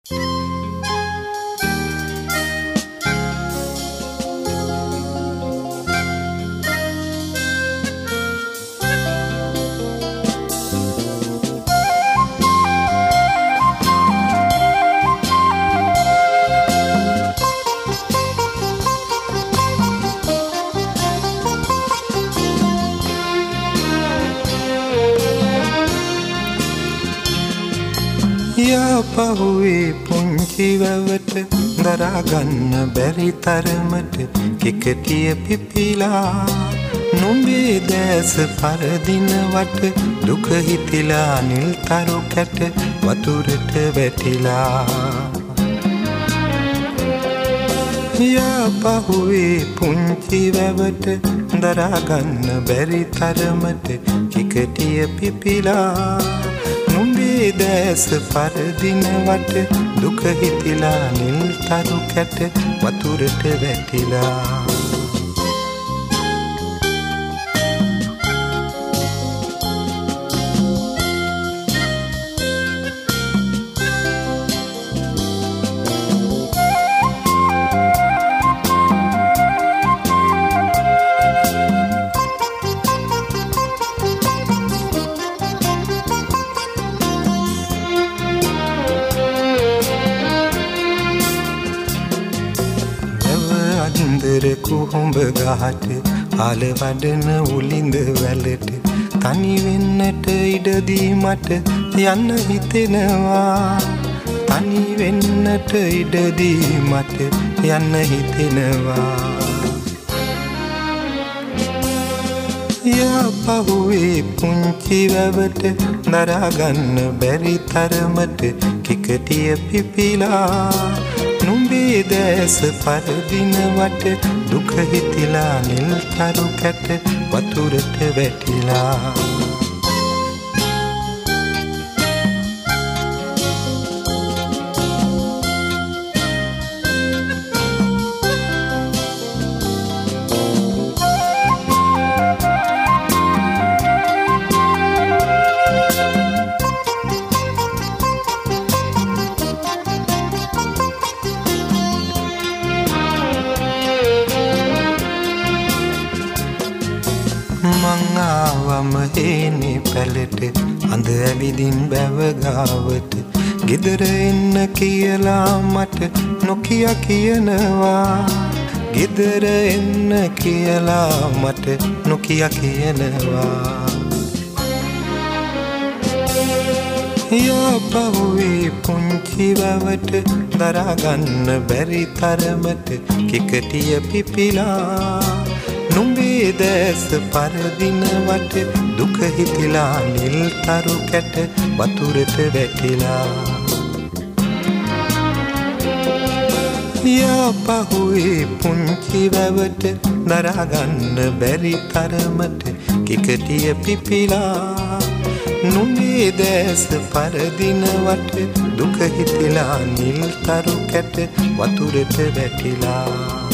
පහුවේ පුංචි වැවට දරාගන්න බැරි තරමට කිකටිය පිපිලා නුඹේ දැස පරදින වට දුක හිතිලා නිල් තරු කැට වතුරට වැටිලා යා පහුවේ පුංචි වැවට දරාගන්න බැරි තරමට කිකටිය පිපිලා නුඹේ දැස පරදින වට දුක හිතිලා නිල් තරු කැට වතුරට වැටිලා කුහුඹ ගහට ආල වඩන උලින්ද වැලට තනි වෙන්නට ඉඩදී මට යන්න හිතෙනවා තනි වෙන්නට ඉඩදී මට යන්න හිතෙනවා යා පහුවේ පුංචි වැවට දරාගන්න බැරි තරමට කිකටිය පිපිලා නුඹේ දැස පරදින වට දුක හිතිලා නිල් තරු කැට වතුරට වැටිලා මංආවම හේනේ පැලට අඳ ඇවිදින් බැව ගාවට ගෙදර එන්න කියලා මට නොකිය කියනවා ගෙදර එන්න කියලා මට නොකිය කියනවා යා පහුවේ පුංචි වැවට දරාගන්න බැරි තරමට කිකටිය පිපිලා නුඹේ දැස පරදින වට දුක හිතිලා නිල් තරු කැට වතුරට වැටිලා යා පහුවේ පුංචි වැවට දරාගන්න බැරි තරමට කිකටිය පිපිලා නුඹේ දැස පරදින වට දුක හිතිලා නිල් තරු කැට වතුරට වැටිලා